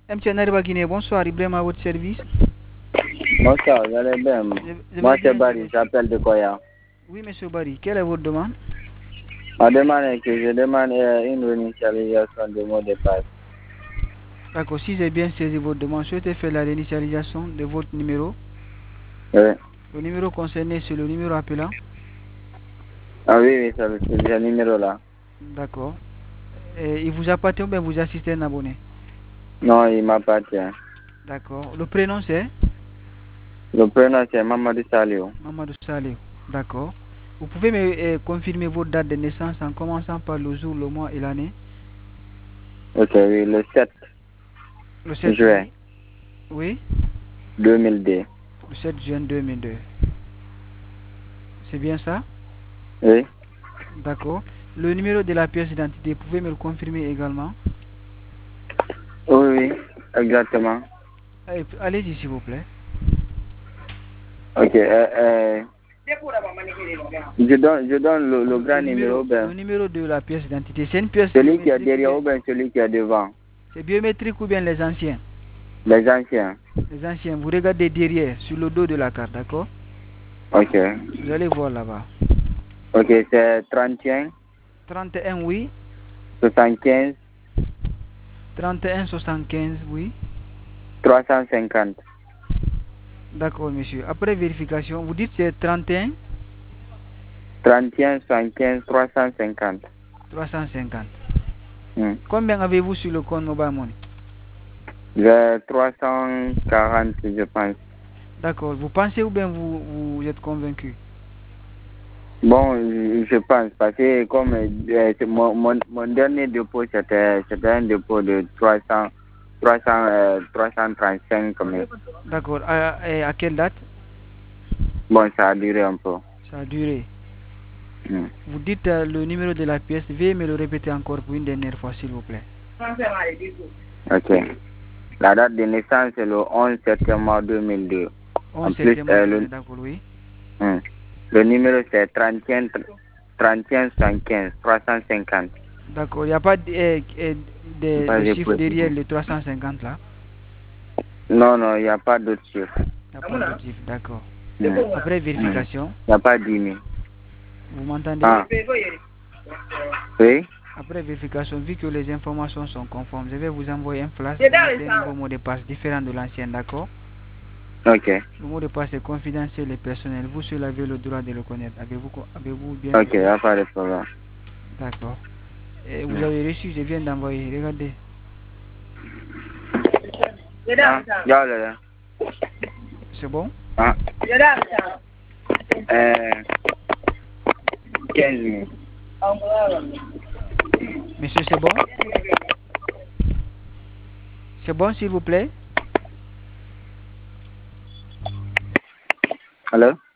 MTN Arriba Guinée, bonsoir, Ibrahim à votre service. Bonsoir, vous allez bien? Moi, c'est Barry, j'appelle de Koya. Oui, monsieur Barry, quelle est votre demande? Ma demande est que je demande une réinitialisation de mot de passe. D'accord, si j'ai bien saisi votre demande, souhaitez faire la réinitialisation de votre numéro. Oui. Le numéro concerné, c'est le numéro appelant. Ah oui, c'est le numéro là. D'accord. Il vous appartient ou bien vous assistez un abonné? Non, il m'appartient. D'accord. Le prénom c'est? Le prénom c'est Mamadou Saliou. Mamadou Saliou. D'accord. Vous pouvez me confirmer votre date de naissance en commençant par le jour, le mois et l'année? Ok, oui, le 7 Le 7 juin Oui. 2002. Le 7 juin 2002. C'est bien ça? Oui. D'accord. Le numéro de la pièce d'identité, vous pouvez me le confirmer également? Oui, exactement. Allez-y s'il vous plaît. Ok, je donne le grand numéro. Le numéro de la pièce d'identité, c'est une pièce Celui qui est biométrique derrière ou bien celui qui est devant? C'est biométrique ou bien les anciens? Les anciens. Les anciens, vous regardez derrière, sur le dos de la carte, d'accord? Ok. Vous allez voir là-bas. Ok, c'est 31. 31, oui. 75. 31, 75, oui. 350. D'accord, monsieur. Après vérification, vous dites c'est 31? 31, 75, 350. 350. Hmm. Combien avez-vous sur le compte Mobile Money? J'ai 340, je pense. D'accord. Vous pensez ou bien vous êtes convaincu? Bon, je pense, parce que comme mon dernier dépôt, c'était un dépôt de 335 quand même. D'accord. À quelle date? Bon, ça a duré un peu. Ça a duré. Hmm. Vous dites le numéro de la pièce. Veuillez me le répéter encore pour une dernière fois, s'il vous plaît. Ok. La date de naissance, c'est le 11 septembre 2002. 11 En plus, septembre, d'accord, oui. le numéro, c'est 31, 31 115, 350. D'accord. Il n'y a pas de chiffre derrière le 350 là? Non, il n'y a pas d'autre chiffre. Il n'y a pas d'autre chiffre, d'accord. Après vérification, Il n'y a pas 10 000. vous m'entendez? Ah. Oui. Après vérification, vu que les informations sont conformes, je vais vous envoyer un flash avec un nouveau mot de passe différent de l'ancien, d'accord? Ok. Le mot de passe est confidentiel et personnel. Vous seul avez le droit de le connaître. Avez-vous bien Ok, il reçu? n'y a pas de problème. D'accord. Et vous avez reçu, je viens d'envoyer. Regardez. C'est bon? 15 000. Monsieur, c'est bon? C'est bon, s'il vous plaît? Allô?